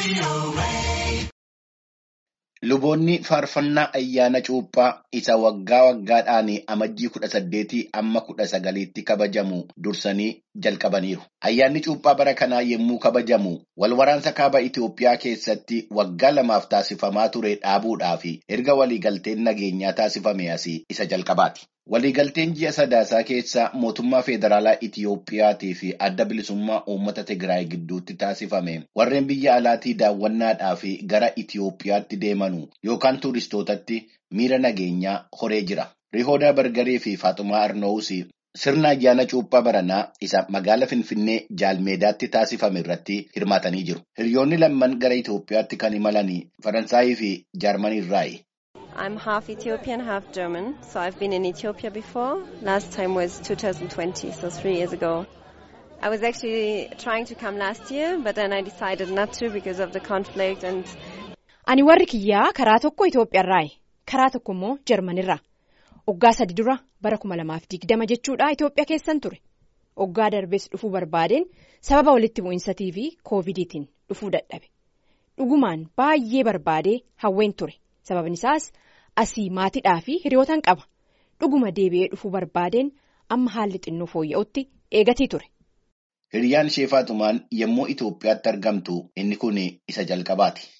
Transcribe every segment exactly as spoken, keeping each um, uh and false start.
Luboonni faarfannaa ayyaana cuuphaa isa waggaa waggaadhaan amajjii kudha saddeetii amma kudha sagaliitti kabajamu dursanii jalqabaniiru. Ayyaanni cuuphaa bara kanaa yommuu kabajamu wal waraansa kaaba Itoophiyaa keessatti waggaa lamaaf taasifamaa ture dhaabuudhaaf erga waliigalteen nageenyaa taasifame asii isa jalqabaati. Waliigalteen ji'a sadaasaa keessa mootummaa federaalaa Itoophiyaatii fi adda bilisummaa uummata Tigraay gidduutti taasifame warreen biyya alaatii daawwannaadhaaf gara Itoophiyaatti deemanu yookaan tuuristootatti miira nageenyaa horee jira. Rihoodaa Bargarii fi Faaxumaa Arnoowus sirna ayyaana cuuphaa baranaa isa magaala Finfinnee Jaalmeedaatti taasifame irratti hirmaatanii jiru. Hiriyoonni lamman gara Itoophiyaatti kan imalanii Faransaayii fi Jaarmanii irraayi. I'm half Ethiopian, half German, so I've been in Ethiopia before. Last time was twenty twenty, so three years ago. I was actually trying to come last year, but then I decided not to because of the conflict and... Ani warri kiyyaa karaa tokko Itoophiyaarraayi, karaa tokko immoo Jarmanirraa. Oggaa sadi dura bara kuma lamaaf digdama jechuudha Itoophiyaa keessan ture. Oggaa darbees dhufuu barbaadeen sababa walitti bu'insatii fi koovidiitiin dhufuu dadhabe. Dhugumaan baay'ee barbaadee hawween ture. Sababni isaas asii maatiidhaa fi hiriyootaan qaba. Dhuguma deebi'ee dhufuu barbaadeen amma haalli xinnoo fooyya'utti eegatii ture. Hiriyaan ishee Faaxumaan yommuu Itoophiyaatti argamtu inni kun isa jalqabaati.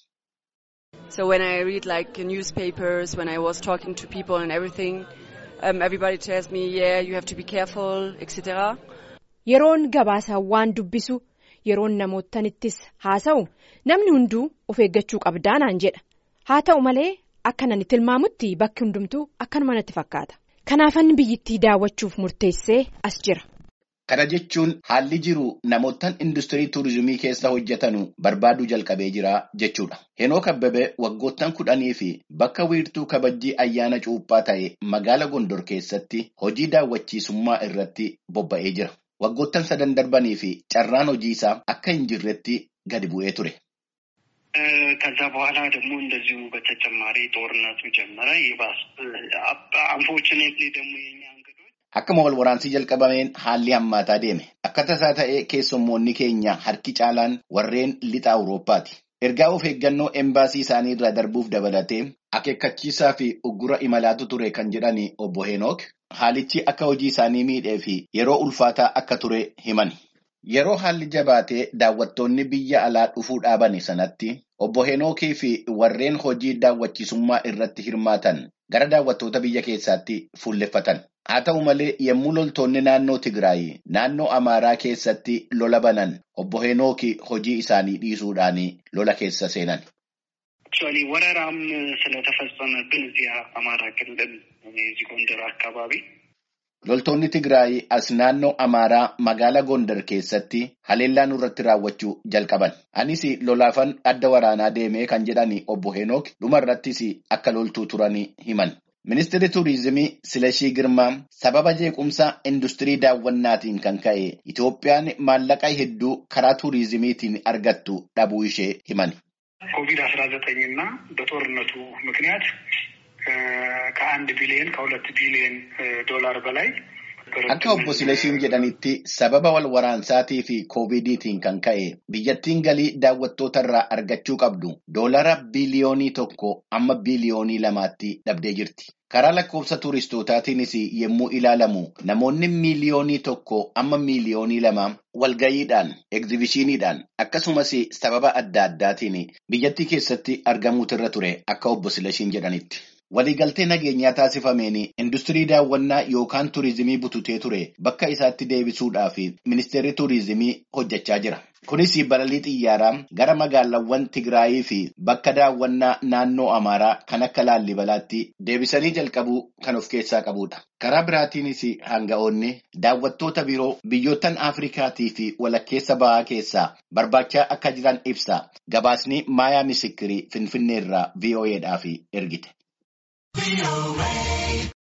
So when I read like newspapers, when I was talking to people and everything, um, everybody tells me, yeah, you have to be careful, et cetera. Yeroon gabaasa waan dubbisu, yeroon namootanittis haasa'u, namni hunduu of eeggachuu qabdaa naan jedha. Haa ta'u malee akka nani tilmaamutti bakki hundumtuu akkanuma natti fakkaata. Kanaafan biyyittii daawwachuuf murteessee as jira. Kana jechuun haalli jiru namootaan industirii tuurizimii keessa hojjetanu barbaaduu jalqabee jira jechuudha. Henook Abbabee waggoottan kudhanii fi bakka wiirtuu kabajjii ayyaana cuuphaa ta'e magaala Gondor keessatti hojii daawwachiisummaa irratti bobba'ee jira. Waggoottan sadan darbanii fi carraan hojii isaa akka hin jirretti gadi bu'ee ture. ከዛ በኋላ ደግሞ እንደዚሁ በተጨማሪ ጦርነቱ ጀመረ ይባስ አንፎርቹኔትሊ ደግሞ የኛ እንግዶች akkuma wal waraansi jalqabameen haalli hammaataa deeme akka tasaa ta'ee keessummoonni keenya harki caalaan warreen lixa Awurooppaati. Ergaa of eeggannoo embaasii isaanii irraa darbuuf dabalatee akeekkachiisaa fi uggura imalaatu ture kan jedhani obbo Henook haalichi akka hojii isaanii miidhee fi yeroo ulfaataa akka ture himani. Yeroo haalli jabaatee daawwattoonni biyya alaa dhufuu dhaabani sanatti obbo Henookii fi warreen hojii daawwachiisummaa irratti hirmaatan gara daawwattoota biyya keessaatti fuulleffatan. Haa ta'u malee yommuu loltoonni naannoo Tigraay naannoo Amaaraa keessatti lola banan obbo Henookii hojii isaanii dhiisuudhaan lola keessa seenan. Actually ወረራም ስለተፈጸመብን እዚህ አማራ ክልል እዚህ ጎንደር አካባቢ Loltoonni Tigraay as naannoo Amaaraa magaala Gondar keessatti haleellaan irratti raawwachuu jalqaban. Anis lolaafan adda waraanaa deemee kan jedhani obbo Henook dhumarrattis akka loltuu turanii himan. Ministeerri Tuuriizimii Silashii Girmaa sababa jeequmsa industirii daawwannaatiin kan ka'e Itoophiyaan maallaqa hedduu karaa tuuriizimiitiin argattu dhabuu ishee himan. ኮቪድ አስራ ዘጠኝ እና በጦርነቱ ምክንያት ከአንድ ቢሊዮን ከሁለት ቢሊዮን ዶላር በላይ akka obbo Silashiin jedhanitti sababa wal waraansaatii fi koovidiitiin kan ka'e biyyattiin galii daawwattoota irraa argachuu qabdu doolara biiliyoonii tokko amma biiliyoonii lamaatti dhabdee jirti. Karaa lakkoofsa tuuristootaatiinis yommuu ilaalamu namoonni miiliyoonii tokko amma miiliyoonii lama walgayiidhaan egzibishiniidhaan akkasumas sababa adda addaatiin biyyattii keessatti argamuutirra ture akka obbo Silashiin jedhanitti. Waliigaltee nageenyaa taasifameen industirii daawwannaa yookaan tuurizimii bututee ture bakka isaatti deebisuudhaaf ministeerri tuurizimii hojjechaa jira. Kunis balalii xiyyaaraa gara magaalaawwan Tigraayii fi bakka daawwannaa naannoo Amaaraa kan akka Laallibalaatti deebisanii jalqabuu kan of keessaa qabudha. Karaa biraatiinis hanga'oonni daawwattoota biroo biyyoottan Afrikaatii fi walakkeessa bahaa keessaa barbaachaa akka jiran ibsa. Gabaasni Maayaa Misikirii Finfinneerraa V O Eedhaaf ergite.